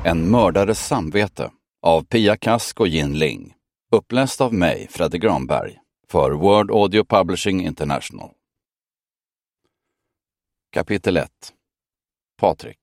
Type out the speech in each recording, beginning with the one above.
En mördares samvete av Pia Kask och Jin Ling. Uppläst av mig, Fredde Granberg, för Word Audio Publishing International. Kapitel 1. Patrik.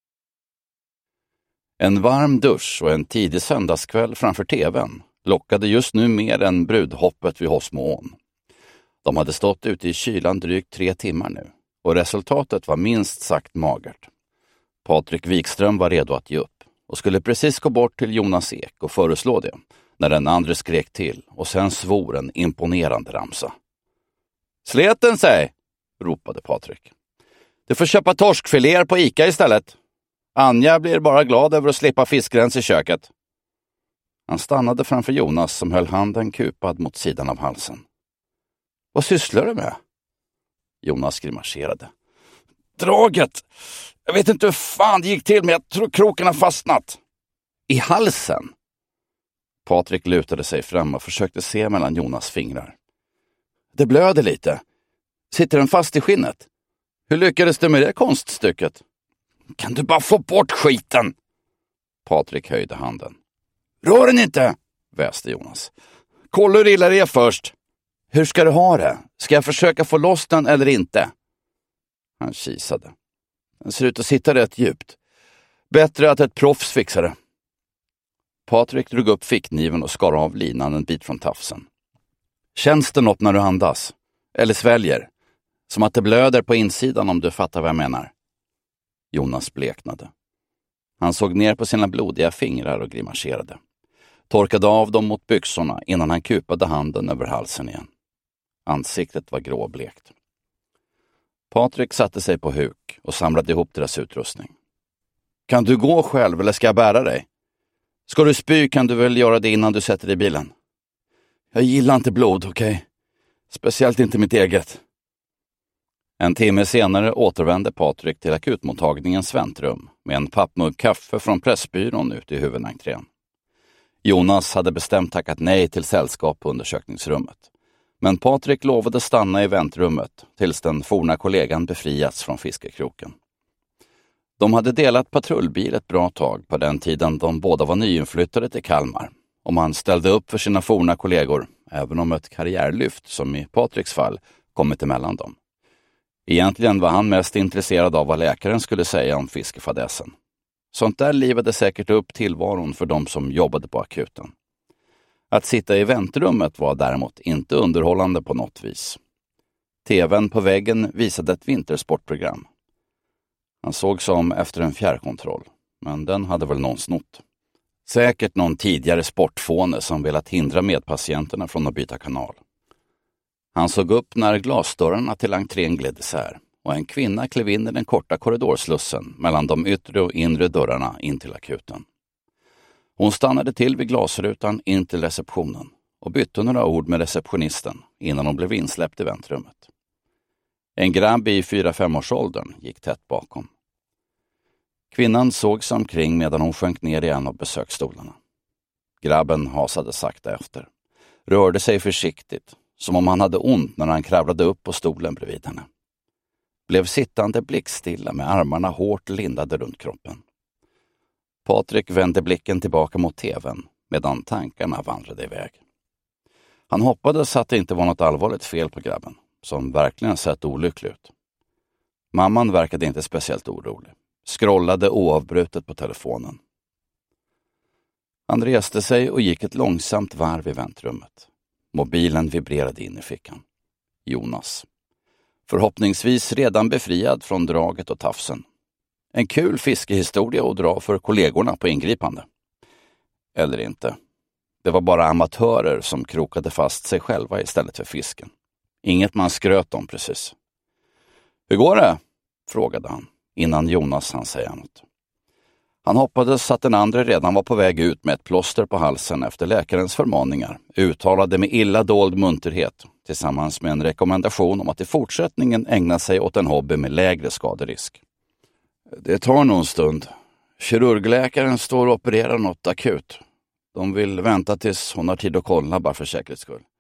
En varm dusch och en tidig söndagskväll framför tvn lockade just nu mer än brudhoppet vid Hosmoån. De hade stått ute i kylan drygt 3 timmar nu och resultatet var minst sagt magert. Patrik Wikström var redo att ge upp och skulle precis gå bort till Jonas Ek och föreslå det när den andra skrek till och sen svor en imponerande ramsa. "Sleten sig!" ropade Patrik. "Du får köpa torskfiléer på Ica istället. Anja blir bara glad över att slippa fiskgräns i köket." Han stannade framför Jonas som höll handen kupad mot sidan av halsen. "Vad sysslar du med?" Jonas grimaserade. "Draget! Jag vet inte hur fan det gick till, men jag tror kroken har fastnat." "I halsen?" Patrik lutade sig fram och försökte se mellan Jonas fingrar. "Det blöder lite. Sitter den fast i skinnet? Hur lyckades du med det konststycket?" "Kan du bara få bort skiten?" Patrik höjde handen. "Rör den inte!" väste Jonas. "Kolla hur illa det är först." "Hur ska du ha det? Ska jag försöka få loss den eller inte?" Han kisade. "Den ser ut att sitta rätt djupt. Bättre att ett proffs fixar det." Patrik drog upp fickkniven och skar av linan en bit från tafsen. "Känns det något när du andas? Eller sväljer? Som att det blöder på insidan, om du fattar vad jag menar." Jonas bleknade. Han såg ner på sina blodiga fingrar och grimaserade. Torkade av dem mot byxorna innan han kupade handen över halsen igen. Ansiktet var gråblekt. Patrik satte sig på huk och samlade ihop deras utrustning. "Kan du gå själv eller ska jag bära dig? Ska du spy kan du väl göra det innan du sätter dig i bilen?" "Jag gillar inte blod, okej? Speciellt inte mitt eget." En timme senare återvände Patrik till akutmottagningens väntrum med en pappmugg kaffe från Pressbyrån ute i huvudentrén. Jonas hade bestämt tackat nej till sällskap på undersökningsrummet. Men Patrik lovade stanna i väntrummet tills den forna kollegan befriats från fiskekroken. De hade delat patrullbil ett bra tag på den tiden de båda var nyinflyttade till Kalmar. Och man ställde upp för sina forna kollegor, även om ett karriärlyft, som i Patriks fall, kommit emellan dem. Egentligen var han mest intresserad av vad läkaren skulle säga om fiskefadäsen. Sånt där livade säkert upp tillvaron för de som jobbade på akuten. Att sitta i väntrummet var däremot inte underhållande på något vis. TV:n på väggen visade ett vintersportprogram. Han såg som efter en fjärrkontroll, men den hade väl någon snott. Säkert någon tidigare sportfåne som velat hindra medpatienterna från att byta kanal. Han såg upp när glasdörrarna till entrén gled isär och en kvinna klev in i den korta korridorslussen mellan de yttre och inre dörrarna in till akuten. Hon stannade till vid glasrutan in till receptionen och bytte några ord med receptionisten innan hon blev insläppt i väntrummet. En grabb i 4-5-årsåldern gick tätt bakom. Kvinnan såg sig omkring medan hon sjönk ner i en av besöksstolarna. Grabben hasade sakta efter. Rörde sig försiktigt, som om han hade ont när han kravlade upp på stolen bredvid henne. Blev sittande blickstilla med armarna hårt lindade runt kroppen. Patrik vände blicken tillbaka mot tvn medan tankarna vandrade iväg. Han hoppades att det inte var något allvarligt fel på grabben, som verkligen sett olycklig ut. Mamman verkade inte speciellt orolig. Scrollade oavbrutet på telefonen. Han reste sig och gick ett långsamt varv i väntrummet. Mobilen vibrerade in i fickan. Jonas. Förhoppningsvis redan befriad från draget och tafsen. En kul fiskehistoria att dra för kollegorna på ingripande. Eller inte. Det var bara amatörer som krokade fast sig själva istället för fisken. Inget man skröt om precis. "Hur går det?" frågade han innan Jonas hann säga något. Han hoppades att den andra redan var på väg ut med ett plåster på halsen efter läkarens förmaningar, uttalade med illa dold munterhet, tillsammans med en rekommendation om att i fortsättningen ägna sig åt en hobby med lägre skaderisk. "Det tar någon stund. Kirurgläkaren står och opererar något akut. De vill vänta tills hon har tid att kolla bara för säkerhets skull."